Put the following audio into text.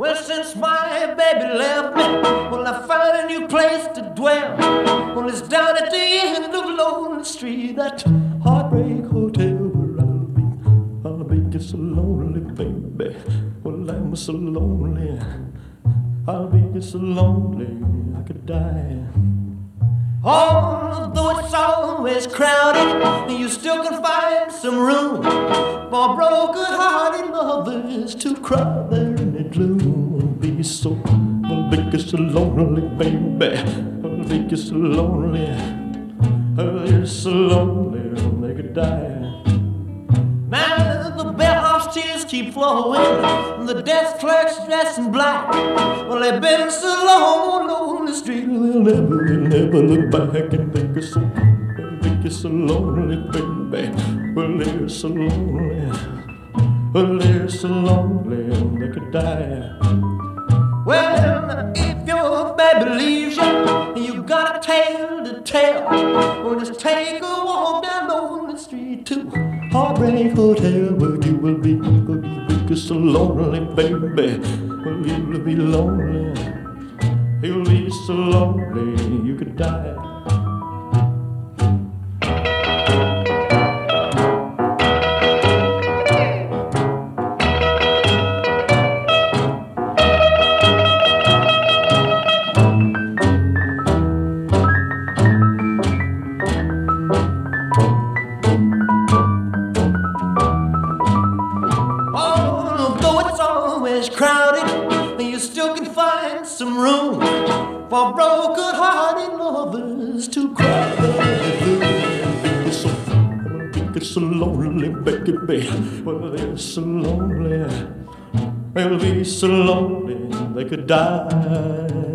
Well, since my baby left me, well, I found a new place to dwell. Well, it's down at the end of Lonely Street, that heartbreak hotel where I'll be just so lonely, baby. Well, I'm so lonely, I'll be just so lonely, I could die. Although it's always crowded, you still can find some room for broken-hearted lovers to cry there in the gloom. I'll be so lonely, baby. I'll be so lonely. I'll be so lonely, they could die. Now the bellhop's tears keep flowing, the desk clerk's dressed in black. Well, they've been so long on the street, they'll never look back, and they're so lonely, baby. Well, they're so lonely, well, they're so lonely, they could die. Well, if your baby leaves you, you got a tale to tell. Well, just take a walk down on the street to Heartbreak Hotel, where you will be just so lonely, baby. Well, you'll be lonely, you'll be so lonely, you could die. Crowded, you still can find some room for broken-hearted lovers to cry. They're so lonely, baby. Well, they're so lonely. They'll be so lonely they could die.